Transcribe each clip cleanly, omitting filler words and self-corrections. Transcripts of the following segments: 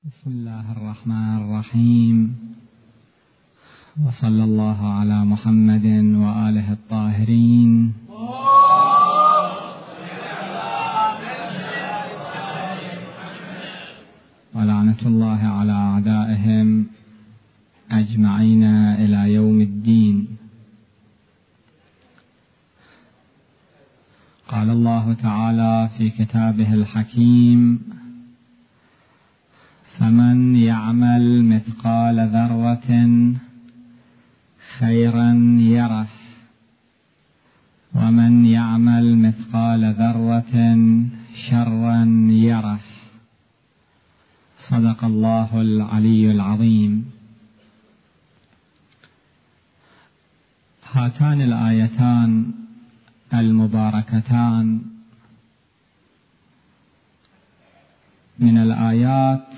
بسم الله الرحمن الرحيم، وصلى الله على محمد وآله الطاهرين، ولعنة الله على أعدائهم أجمعين إلى يوم الدين. قال الله تعالى في كتابه الحكيم: فمن يعمل مثقال ذرة خيرا يره، ومن يعمل مثقال ذرة شرا يره. صدق الله العلي العظيم. هاتان الآيتان المباركتان من الآيات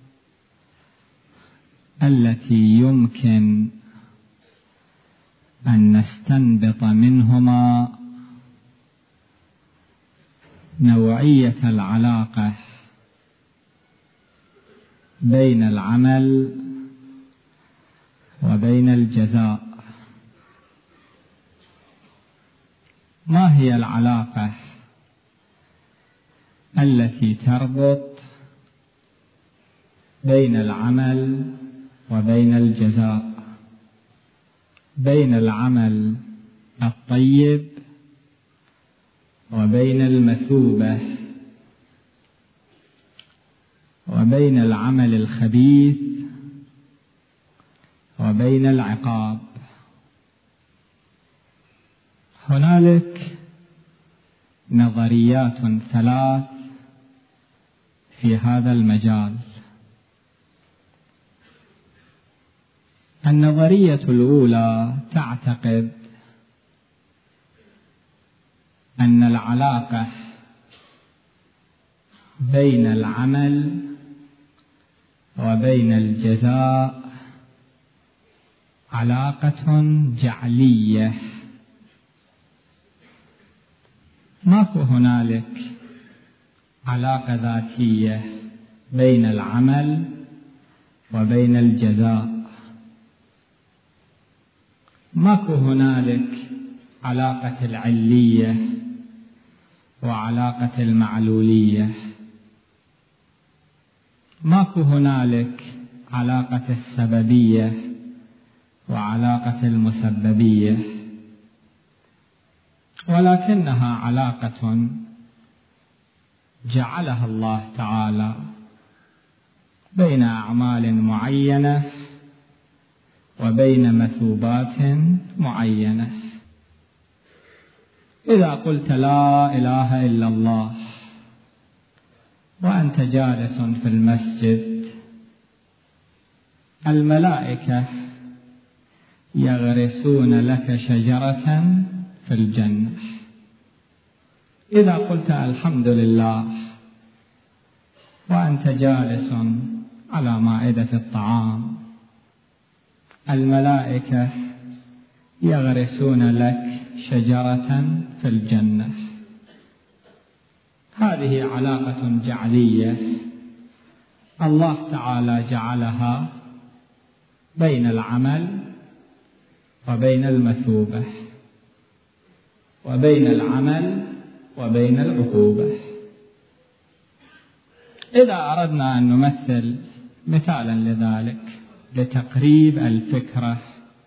التي يمكن أن نستنبط منهما نوعية العلاقة بين العمل وبين الجزاء. ما هي العلاقة التي تربط بين العمل وبين الجزاء، بين العمل الطيب وبين المثوبة، وبين العمل الخبيث وبين العقاب؟ هنالك نظريات ثلاث في هذا المجال. النظرية الأولى تعتقد أن العلاقة بين العمل وبين الجزاء علاقة جعلية. ماكو هنالك علاقة ذاتية بين العمل وبين الجزاء. ماكو هنالك علاقة العلية وعلاقة المعلولية. ماكو هنالك علاقة السببية وعلاقة المسببية، ولكنها علاقة جعلها الله تعالى بين أعمال معينة وبين مثوبات معينة. إذا قلت لا إله إلا الله وأنت جالس في المسجد، الملائكة يغرسون لك شجرة في الجنة. إذا قلت الحمد لله وأنت جالس على مائدة الطعام، الملائكة يغرسون لك شجرة في الجنة. هذه علاقة جعلية الله تعالى جعلها بين العمل وبين المثوبة، وبين العمل وبين العقوبة. إذا أردنا أن نمثل مثالا لذلك لتقريب الفكرة،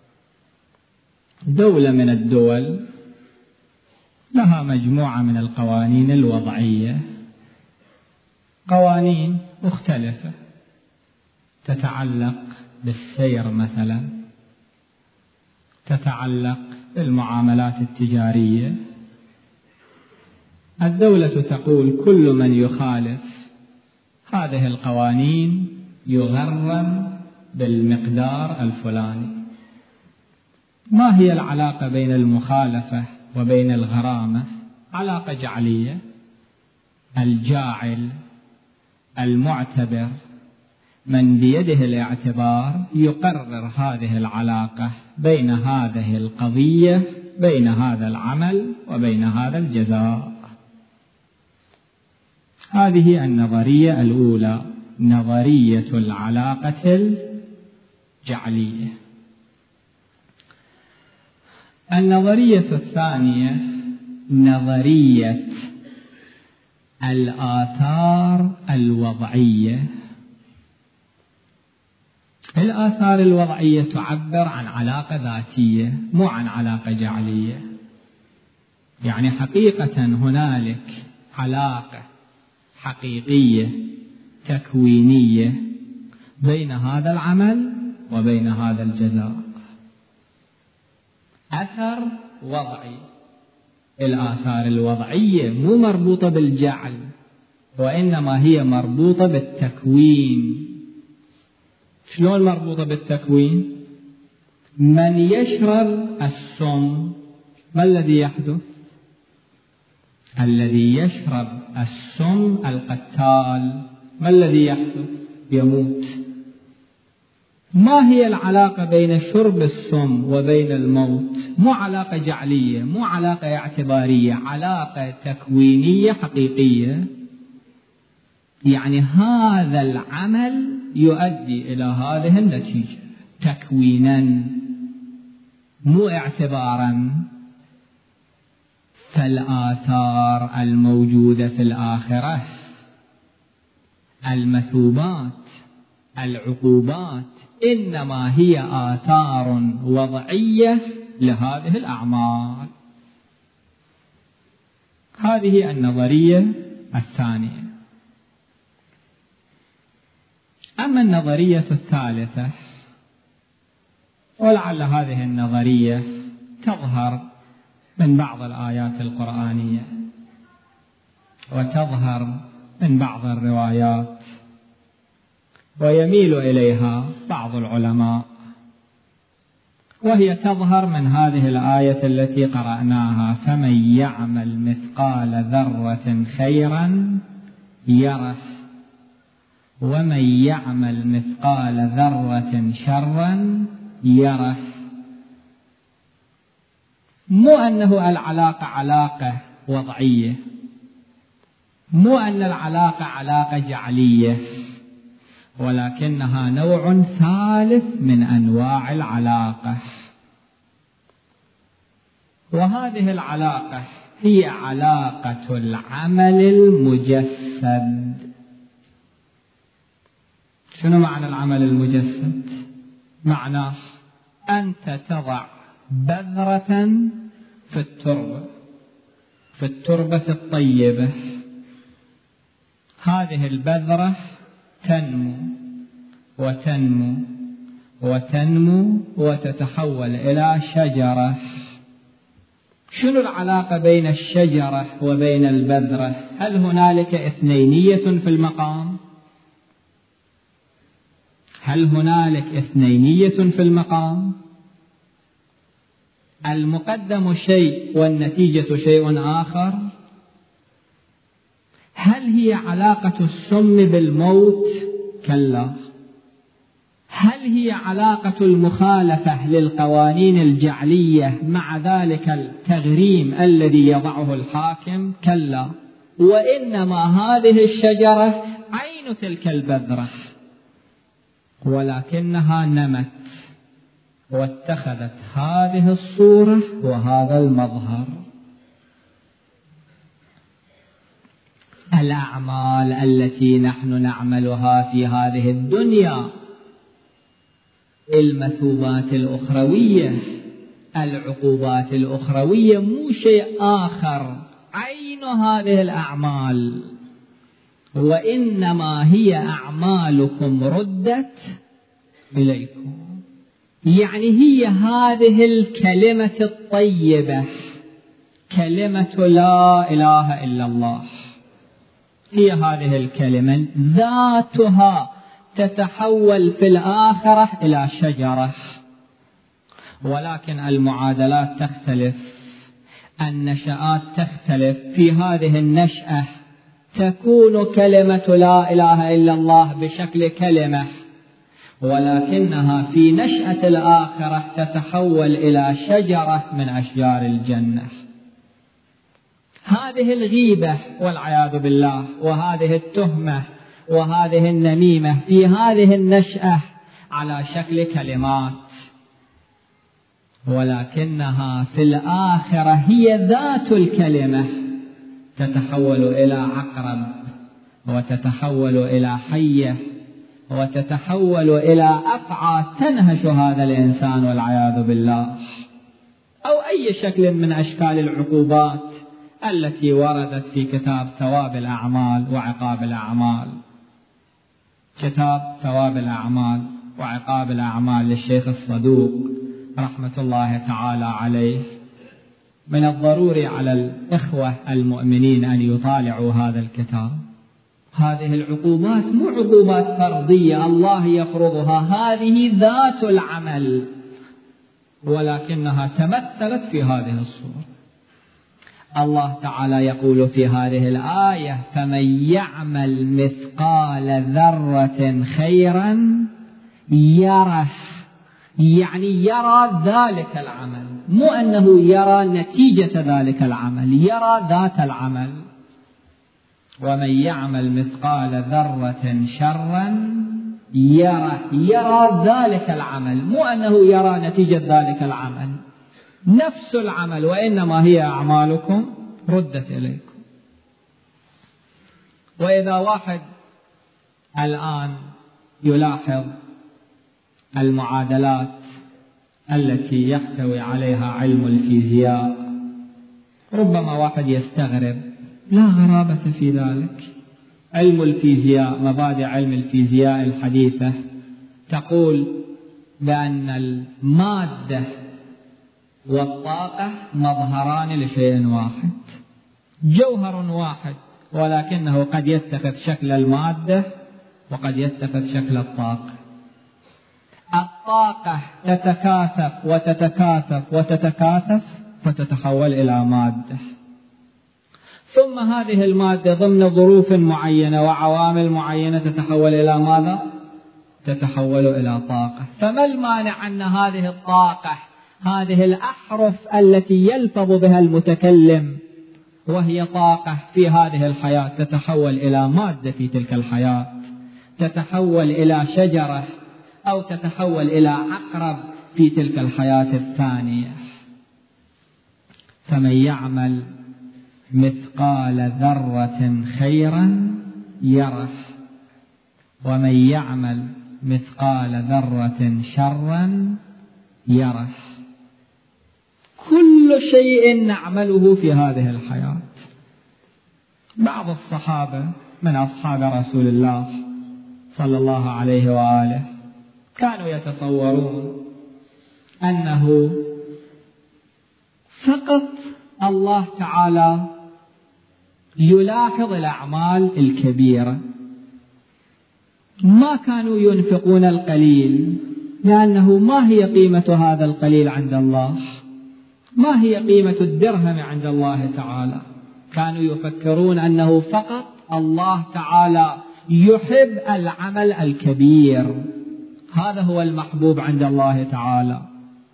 دولة من الدول لها مجموعة من القوانين الوضعية، قوانين مختلفة تتعلق بالسير مثلا، تتعلق بالمعاملات التجارية. الدولة تقول كل من يخالف هذه القوانين يغرم بالمقدار الفلاني. ما هي العلاقة بين المخالفة وبين الغرامة؟ علاقة جعلية. الجاعل المعتبر من بيده الاعتبار يقرر هذه العلاقة بين هذه القضية، بين هذا العمل وبين هذا الجزاء. هذه النظرية الأولى نظرية العلاقة الجعلية. النظرية الثانية نظرية الآثار الوضعية. الآثار الوضعية تعبر عن علاقة ذاتية، مو عن علاقة جعلية. يعني حقيقة هنالك علاقة حقيقية تكوينية بين هذا العمل وبين هذا الجزاء. أثر وضعي. الآثار الوضعية مو مربوطة بالجعل، وإنما هي مربوطة بالتكوين. شلون مربوطة بالتكوين؟ من يشرب السم ما الذي يحدث؟ الذي يشرب السم القتال ما الذي يحدث؟ يموت. ما هي العلاقة بين شرب السم وبين الموت؟ مو علاقة جعلية، مو علاقة اعتبارية، علاقة تكوينية حقيقية. يعني هذا العمل يؤدي إلى هذه النتيجة تكوينا مو اعتبارا. فالآثار الموجودة في الآخرة، المثوبات، العقوبات، إنما هي آثار وضعية لهذه الأعمال. هذه النظرية الثانية. أما النظرية الثالثة، ولعل هذه النظرية تظهر من بعض الآيات القرآنية وتظهر من بعض الروايات ويميل إليها بعض العلماء، وهي تظهر من هذه الآية التي قرأناها: فمن يعمل مثقال ذرة خيرا يره ومن يعمل مثقال ذرة شرا يره. مو أنه العلاقة علاقة وضعية، مو أن العلاقة علاقة جعلية، ولكنها نوع ثالث من أنواع العلاقة. وهذه العلاقة هي علاقة العمل المجسد. شنو معنى العمل المجسد؟ معناه أنت تضع بذرة في التربة الطيبة. هذه البذرة تنمو وتنمو وتنمو وتتحول إلى شجرة. شنو العلاقة بين الشجرة وبين البذرة؟ هل هنالك اثنينية في المقام؟ هل هنالك اثنينية في المقام؟ المقدم شيء والنتيجة شيء آخر. هل هي علاقة السم بالموت؟ كلا. هل هي علاقة المخالفة للقوانين الجعلية مع ذلك التغريم الذي يضعه الحاكم؟ كلا. وإنما هذه الشجرة عين تلك البذرة، ولكنها نمت واتخذت هذه الصورة وهذا المظهر. الأعمال التي نحن نعملها في هذه الدنيا، المثوبات الأخروية، العقوبات الأخروية، مو شيء آخر عين هذه الأعمال، وإنما هي أعمالكم ردت إليكم. يعني هي هذه الكلمة الطيبة، كلمة لا إله إلا الله، هي هذه الكلمة ذاتها تتحول في الآخرة إلى شجرة. ولكن المعادلات تختلف، النشآت تختلف. في هذه النشأة تكون كلمة لا إله إلا الله بشكل كلمة، ولكنها في نشأة الآخرة تتحول إلى شجرة من أشجار الجنة. هذه الغيبة والعياذ بالله، وهذه التهمة، وهذه النميمة في هذه النشأة على شكل كلمات، ولكنها في الآخرة هي ذات الكلمة، تتحول إلى عقرب، وتتحول إلى حية، وتتحول إلى أفعى تنهش هذا الإنسان والعياذ بالله، أو أي شكل من أشكال العقوبات التي وردت في كتاب ثواب الأعمال وعقاب الأعمال. كتاب ثواب الأعمال وعقاب الأعمال للشيخ الصدوق رحمة الله تعالى عليه. من الضروري على الإخوة المؤمنين أن يطالعوا هذا الكتاب. هذه العقوبات مو عقوبات فرضية الله يفرضها، هذه ذات العمل، ولكنها تمثلت في هذه الصورة. الله تعالى يقول في هذه الآية: فمن يعمل مثقال ذرة خيرا يره، يعني يرى ذلك العمل، مو أنه يرى نتيجة ذلك العمل، يرى ذات العمل. ومن يعمل مثقال ذرة شرا يره، يرى ذلك العمل، مو أنه يرى نتيجة ذلك العمل، نفس العمل، وإنما هي أعمالكم ردت إليكم. وإذا واحد الآن يلاحظ المعادلات التي يحتوي عليها علم الفيزياء، ربما واحد يستغرب، لا غرابة في ذلك. علم الفيزياء، مبادئ علم الفيزياء الحديثة تقول بأن المادة والطاقة مظهران لشيء واحد، جوهر واحد، ولكنه قد يتخذ شكل المادة وقد يتخذ شكل الطاقة. الطاقة تتكاثف وتتكاثف وتتكاثف فتتحول إلى مادة، ثم هذه المادة ضمن ظروف معينة وعوامل معينة تتحول إلى ماذا؟ تتحول إلى طاقة. فما المانع أن هذه الطاقة، هذه الأحرف التي يلفظ بها المتكلم وهي طاقة في هذه الحياة، تتحول إلى مادة في تلك الحياة، تتحول إلى شجرة أو تتحول إلى عقرب في تلك الحياة الثانية. فمن يعمل مثقال ذرة خيرا يره، ومن يعمل مثقال ذرة شرا يره. كل شيء نعمله في هذه الحياة. بعض الصحابة من أصحاب رسول الله صلى الله عليه وآله كانوا يتصورون أنه فقط الله تعالى يلاحظ الأعمال الكبيرة، ما كانوا ينفقون القليل، لأنه ما هي قيمة هذا القليل عند الله؟ ما هي قيمة الدرهم عند الله تعالى؟ كانوا يفكرون أنه فقط الله تعالى يحب العمل الكبير، هذا هو المحبوب عند الله تعالى.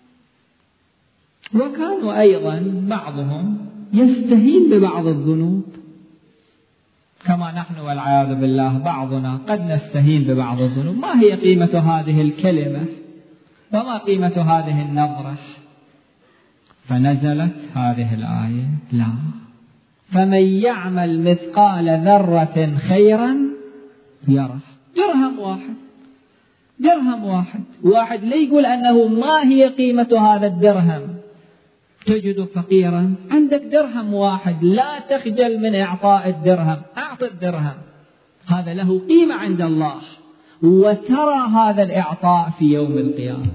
وكانوا أيضا بعضهم يستهين ببعض الذنوب، كما نحن والعياذ بالله بعضنا قد نستهين ببعض الذنوب. ما هي قيمة هذه الكلمة؟ وما قيمة هذه النظرة؟ فنزلت هذه الآية: لا، فمن يعمل مثقال ذرة خيرا يره. درهم واحد، درهم واحد، واحد لا يقول أنه ما هي قيمة هذا الدرهم. تجد فقيرا عندك درهم واحد، لا تخجل من إعطاء الدرهم، أعط الدرهم، هذا له قيمة عند الله، وترى هذا الإعطاء في يوم القيامة.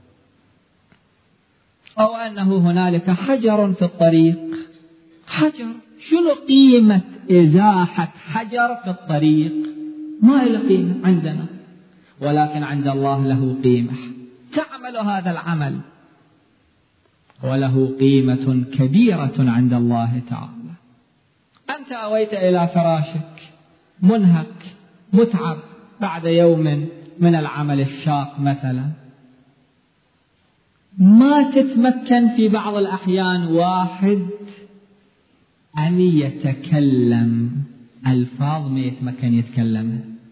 أو أنه هنالك حجر في الطريق، حجر، شنو قيمة إزاحة حجر في الطريق؟ ما له قيمة عندنا، ولكن عند الله له قيمة. تعمل هذا العمل وله قيمة كبيرة عند الله تعالى. أنت أويت إلى فراشك منهك متعب بعد يوم من العمل الشاق مثلا، ما تتمكن في بعض الأحيان واحد أن يتكلم ألفاظ ما يتمكن يتكلمها،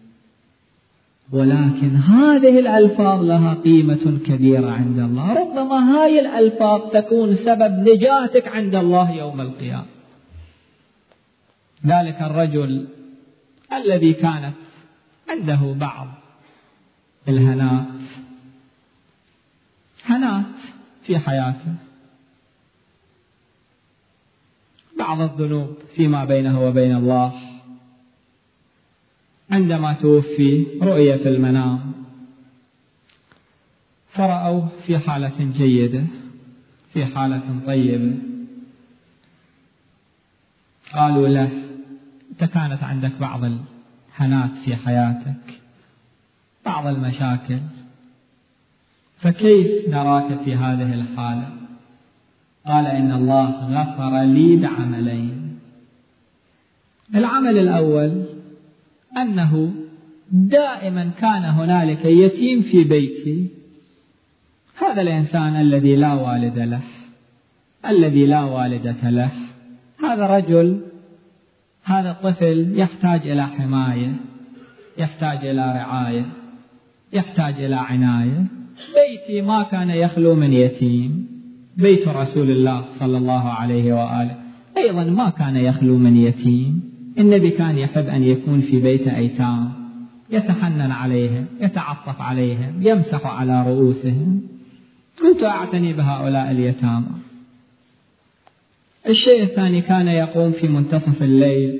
ولكن هذه الألفاظ لها قيمة كبيرة عند الله. ربما هاي الألفاظ تكون سبب نجاتك عند الله يوم القيامة. ذلك الرجل الذي كانت عنده بعض الهنات في حياته، بعض الذنوب فيما بينه وبين الله، عندما توفي رؤية في المنام فرأوه في حالة جيدة، في حالة طيبة. قالوا له: أنت كانت عندك بعض الهنات في حياتك، بعض المشاكل، فكيف نراك في هذه الحالة؟ قال: إن الله غفر لي بعملين. العمل الأول أنه دائما كان هنالك يتيم في بيتي، هذا الإنسان الذي لا والد له، الذي لا والدة له، هذا رجل، هذا الطفل يحتاج إلى حماية، يحتاج إلى رعاية، يحتاج إلى عناية. بيتي ما كان يخلو من يتيم، بيت رسول الله صلى الله عليه وآله أيضا ما كان يخلو من يتيم. النبي كان يحب أن يكون في بيت أيتام، يتحنن عليهم، يتعطف عليهم، يمسح على رؤوسهم. كنت أعتني بهؤلاء اليتامى. الشيء الثاني، كان يقوم في منتصف الليل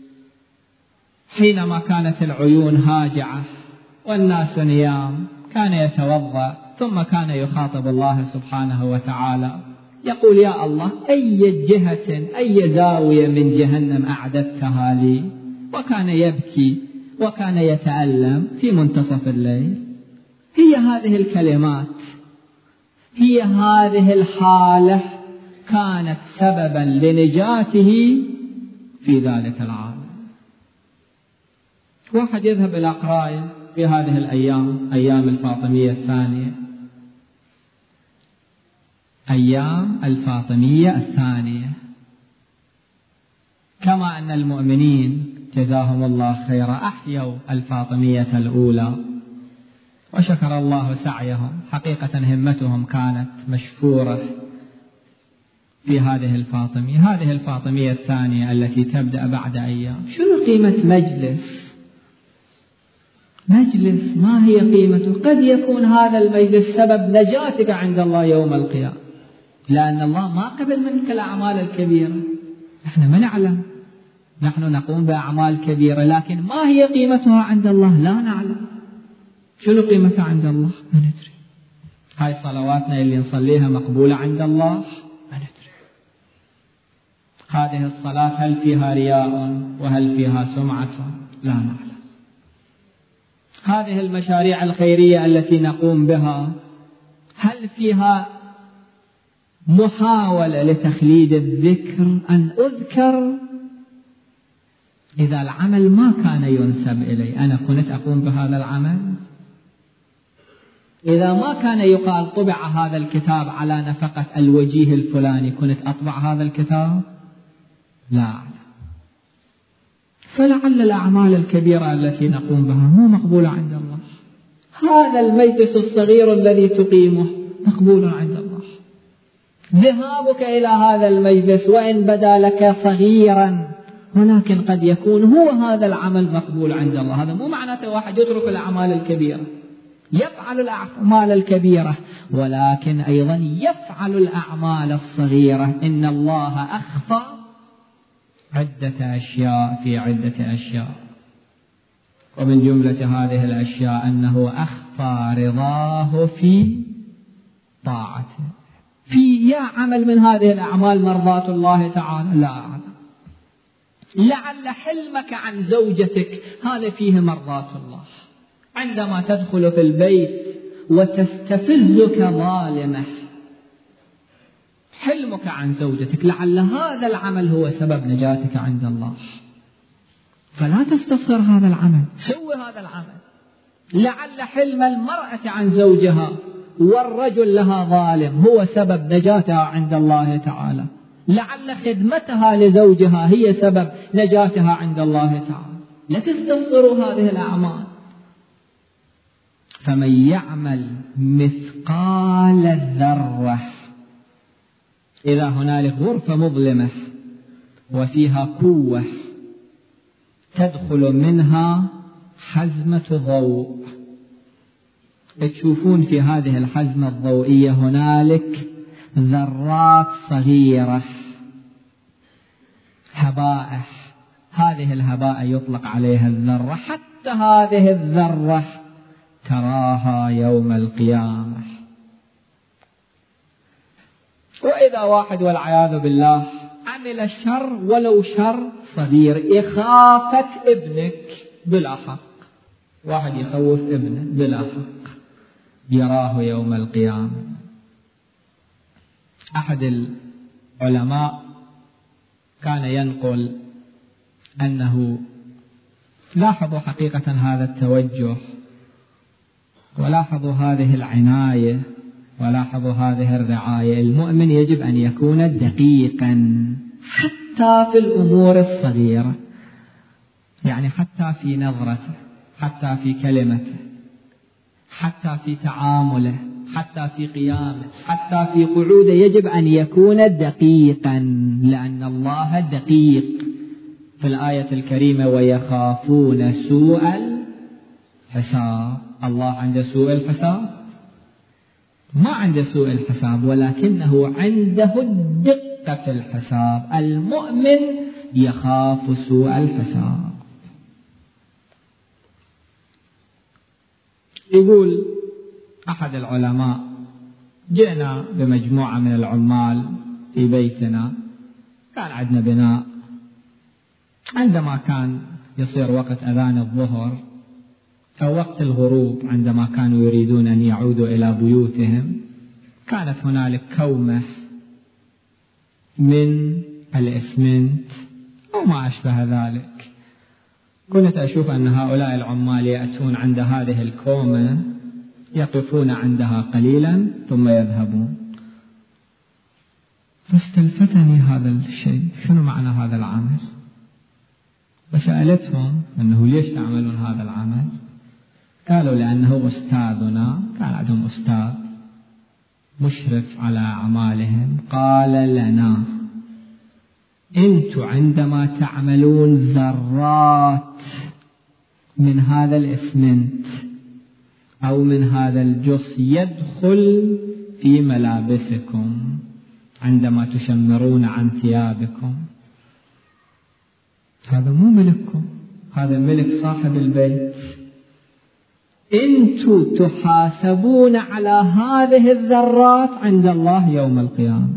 حينما كانت العيون هاجعة والناس نيام، كان يتوضأ ثم كان يخاطب الله سبحانه وتعالى، يقول: يا الله، أي جهة، أي زاوية من جهنم أعددتها لي؟ وكان يبكي وكان يتألم في منتصف الليل. هي هذه الكلمات، هي هذه الحالة كانت سببا لنجاته في ذلك العالم. واحد يذهب إلى قراية في هذه الأيام، أيام الفاطمية الثانية، أيام الفاطمية الثانية، كما أن المؤمنين جزاهم الله خيرا أحيوا الفاطمية الأولى وشكر الله سعيهم، حقيقة همتهم كانت مشكورة في هذه الفاطمية. هذه الفاطمية الثانية التي تبدأ بعد أيام، شنو قيمة مجلس؟ ما هي قيمته؟ قد يكون هذا المجلس سبب نجاتك عند الله يوم القيامة، لأن الله ما قبل منك الأعمال الكبيرة. نحن ما نعلم، نحن نقوم بأعمال كبيرة، لكن ما هي قيمتها عند الله لا نعلم. شنو قيمتها عند الله؟ ما ندري. هاي صلواتنا اللي نصليها مقبولة عند الله؟ ما ندري. هذه الصلاة هل فيها رياء وهل فيها سمعة؟ لا نعلم. هذه المشاريع الخيرية التي نقوم بها هل فيها محاولة لتخليد الذكر، أن أذكر؟ إذا العمل ما كان ينسب إلي، أنا كنت أقوم بهذا العمل؟ إذا ما كان يقال طبع هذا الكتاب على نفقة الوجيه الفلاني، كنت أطبع هذا الكتاب؟ لا أعلم. فلعل الأعمال الكبيرة التي نقوم بها مو مقبولة عند الله. هذا المجلس الصغير الذي تقيمه مقبول عند الله. ذهابك إلى هذا المجلس وإن بدا لك صغيرا، ولكن قد يكون هو هذا العمل مقبول عند الله. هذا مو معناته واحد يترك الأعمال الكبيرة، يفعل الأعمال الكبيرة، ولكن أيضا يفعل الأعمال الصغيرة. إن الله أخفى عدة أشياء في عدة أشياء، ومن جملة هذه الأشياء أنه أخفى رضاه في طاعته. في يا عمل من هذه الأعمال مرضاة الله تعالى؟ لا أعلم. لعل حلمك عن زوجتك هذا فيه مرضاة الله، عندما تدخل في البيت وتستفزك ظالمة، حلمك عن زوجتك، لعل هذا العمل هو سبب نجاتك عند الله. فلا تستصغر هذا العمل، سوي هذا العمل. لعل حلم المرأة عن زوجها والرجل لها ظالم هو سبب نجاتها عند الله تعالى. لعل خدمتها لزوجها هي سبب نجاتها عند الله تعالى. لا تستصغروا هذه الأعمال. فمن يعمل مثقال الذرة، إذا هنالك غرفة مظلمة وفيها كوة تدخل منها حزمة ضوء، تشوفون في هذه الحزمة الضوئية هنالك ذرات صغيرة، هباء، هذه الهباء يطلق عليها الذرة. حتى هذه الذرة تراها يوم القيامة. وإذا واحد والعياذ بالله عمل الشر ولو شر صغير، إخافة ابنك بلا حق، واحد يخوف ابنه بلا حق، يراه يوم القيامة. أحد العلماء كان ينقل أنه لاحظوا حقيقة هذا التوجه، ولاحظوا هذه العناية، ولاحظوا هذه الرعاية. المؤمن يجب أن يكون دقيقا حتى في الأمور الصغيرة، يعني حتى في نظرته، حتى في كلمته، حتى في تعامله، حتى في قيامه، حتى في قعوده، يجب أن يكون دقيقا، لأن الله دقيق. في الآية الكريمة ويخافون سوء الحساب، الله عنده سوء الحساب؟ ما عنده سوء الحساب، ولكنه عنده دقة الحساب. المؤمن يخاف سوء الحساب. يقول أحد العلماء: جئنا بمجموعة من العمال في بيتنا، كان عندنا بناء، عندما كان يصير وقت أذان الظهر أو وقت الغروب، عندما كانوا يريدون أن يعودوا إلى بيوتهم، كانت هنالك كومة من الإسمنت أو ما أشبه ذلك. كنت أشوف أن هؤلاء العمال يأتون عند هذه الكومة، يقفون عندها قليلا ثم يذهبون. فاستلفتني هذا الشيء، شنو معنى هذا العمل؟ فسألتهم أنه ليش تعملون هذا العمل؟ قالوا لأنه أستاذنا، كان عندهم أستاذ مشرف على أعمالهم، قال لنا: أنتم عندما تعملون ذرات من هذا الإسمنت أو من هذا الجص يدخل في ملابسكم عندما تشمرون عن ثيابكم، هذا مو ملككم، هذا ملك صاحب البيت. أنتم تحاسبون على هذه الذرات عند الله يوم القيامة.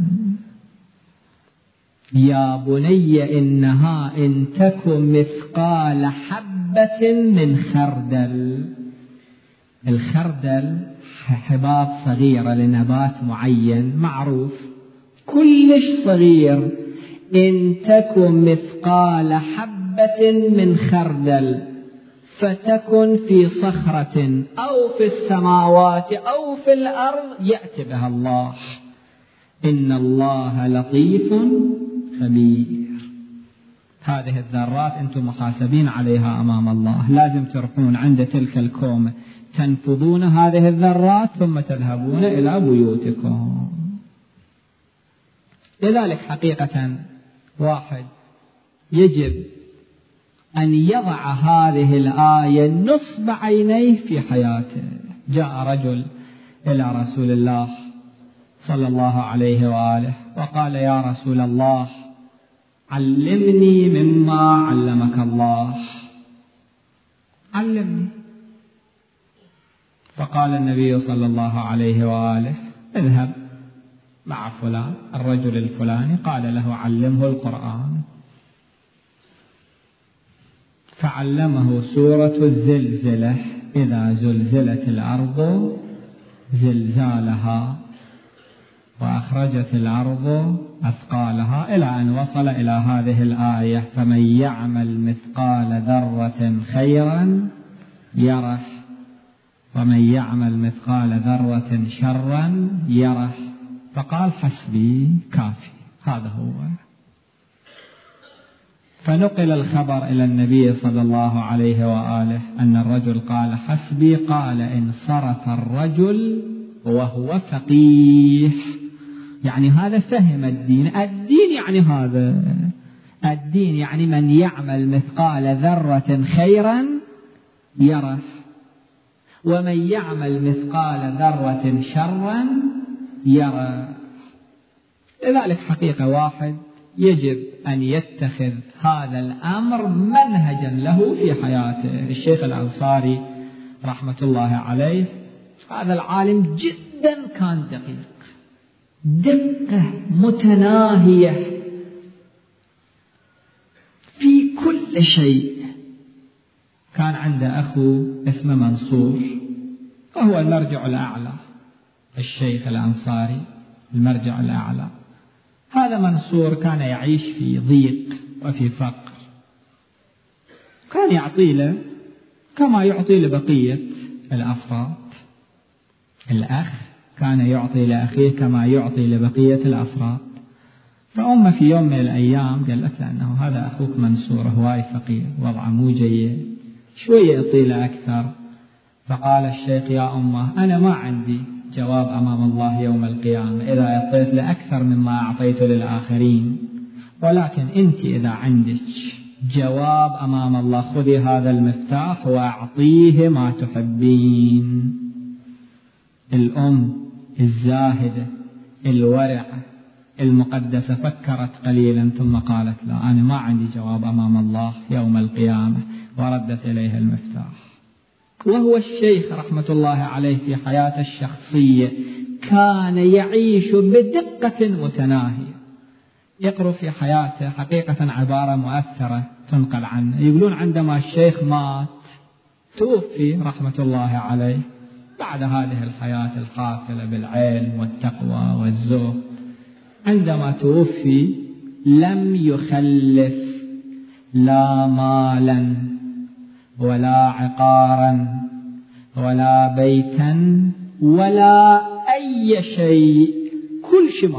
يا بني إنها إن تكن مثقال حبة من خردل. الخردل حباب صغيرة لنبات معين معروف، كلش صغير. إن تكن مثقال حبة من خردل فتكن في صخرة أو في السماوات أو في الأرض يأتي بها الله، إن الله لطيف خبير. هذه الذرات أنتم محاسبين عليها أمام الله، لازم تروحون عند تلك الكومة تنفذون هذه الذرات ثم تذهبون إلى بيوتكم. لذلك حقيقة واحد يجب أن يضع هذه الآية نصب عينيه في حياته. جاء رجل إلى رسول الله صلى الله عليه وآله وقال: يا رسول الله، علمني مما علمك الله، علمني. فقال النبي صلى الله عليه وآله: اذهب مع فلان الرجل الفلاني، قال له: علمه القرآن. فعلمه سورة الزلزلة: إذا زلزلت الأرض زلزالها وأخرجت الأرض أثقالها، إلى أن وصل إلى هذه الآية: فمن يعمل مثقال ذرة خيرا يره ومن يعمل مثقال ذرة شرا يره. فقال: حسبي، كافي، هذا هو. فنقل الخبر إلى النبي صلى الله عليه وآله أن الرجل قال حسبي، قال انصرف الرجل وهو فقيه. يعني هذا فهم الدين. الدين يعني هذا الدين، يعني من يعمل مثقال ذرة خيرا يره، ومن يعمل مثقال ذرة شرا يره. لذلك حقيقة واحد يجب أن يتخذ هذا الأمر منهجا له في حياته. الشيخ الأنصاري رحمة الله عليه هذا العالم جدا كان دقيق، دقة متناهية في كل شيء. كان عنده أخو اسمه منصور، وهو المرجع الأعلى، الشيخ الأنصاري المرجع الأعلى. هذا منصور كان يعيش في ضيق وفي فقر، كان يعطي له كما يعطي لبقية الأفراد. الأخ كان يعطي لأخيه كما يعطي لبقية الأفراد. فأمه في يوم من الأيام قالت له أنه هذا أخوك منصور هواي فقير، وضعه مو جيد، شوية يعطي له أكثر. فقال الشيخ يا أمه أنا ما عندي جواب أمام الله يوم القيامة إذا أعطيت له أكثر مما أعطيت للآخرين، ولكن أنت إذا عندك جواب أمام الله خذي هذا المفتاح وأعطيه ما تحبين. الأم الزاهدة الورعة المقدسة فكرت قليلا ثم قالت لا، أنا ما عندي جواب أمام الله يوم القيامة، وردت إليه المفتاح. وهو الشيخ رحمة الله عليه في حياته الشخصية كان يعيش بدقة متناهية. يقرأ في حياته حقيقة عبارة مؤثرة تنقل عنه، يقولون عندما الشيخ مات توفي رحمة الله عليه بعد هذه الحياة الحافلة بالعلم والتقوى والزهد، عندما توفي لم يخلف لا مالا ولا عقارا ولا بيتا ولا أي شيء، كل شيء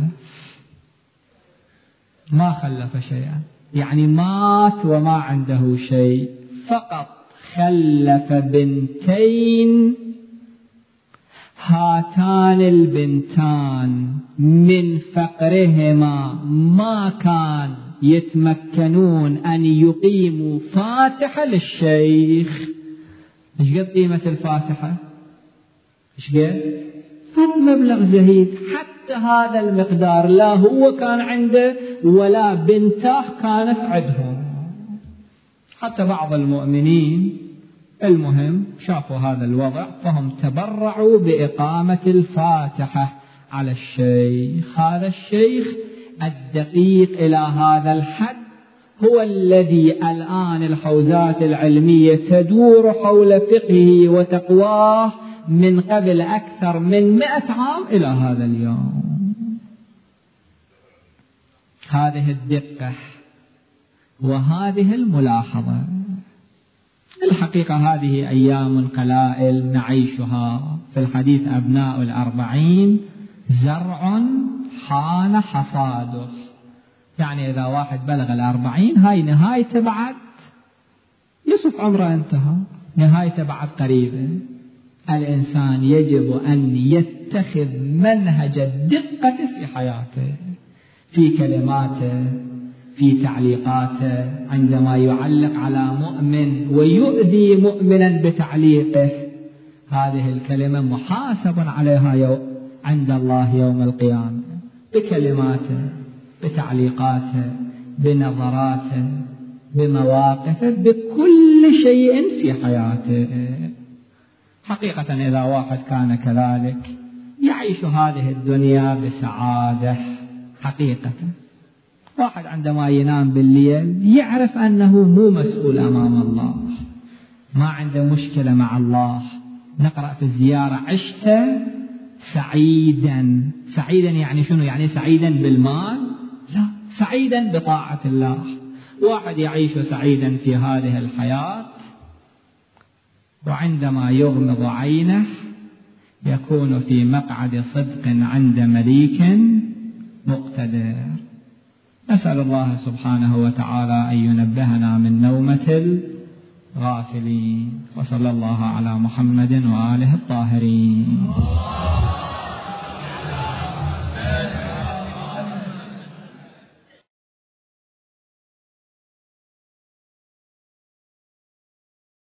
ما خلف شيئا. يعني مات وما عنده شيء، فقط خلف بنتين، هاتان البنتان من فقرهما ما كان يتمكنون أن يقيموا فاتحة للشيخ. إيش قد قيمة الفاتحة؟ إيش قد؟ هذا مبلغ زهيد، حتى هذا المقدار لا هو كان عنده ولا بنته كانت عندهم. حتى بعض المؤمنين المهم شافوا هذا الوضع فهم تبرعوا بإقامة الفاتحة على الشيخ. هذا الشيخ الدقيق إلى هذا الحد هو الذي الآن الحوزات العلمية تدور حول فقهه وتقواه من قبل أكثر من 100 عام إلى هذا اليوم. هذه الدقة وهذه الملاحظة. الحقيقة هذه أيام قلائل نعيشها. في الحديث أبناء 40 زرع حان حصاده، يعني إذا واحد بلغ 40 هاي نهايته بعد يصف عمره انتهى، نهايته بعد قريبة. الإنسان يجب أن يتخذ منهج الدقة في حياته، في كلماته، في تعليقاته. عندما يعلق على مؤمن ويؤذي مؤمنا بتعليقه، هذه الكلمة محاسب عليها عند الله يوم القيامة، بكلماته، بتعليقاته، بنظراته، بمواقفه، بكل شيء في حياته. حقيقة إذا واحد كان كذلك يعيش هذه الدنيا بسعادة. حقيقة واحد عندما ينام بالليل يعرف أنه مو مسؤول أمام الله، ما عنده مشكلة مع الله. نقرأ في الزيارة عشت سعيدا. سعيدا يعني شنو؟ يعني سعيدا بالمال؟ لا، سعيدا بطاعة الله. واحد يعيش سعيدا في هذه الحياة، وعندما يغمض عينه يكون في مقعد صدق عند مليك مقتدر. نسأل الله سبحانه وتعالى أن ينبهنا من نومة الغافلين. وصلى الله على محمد وآله الطاهرين.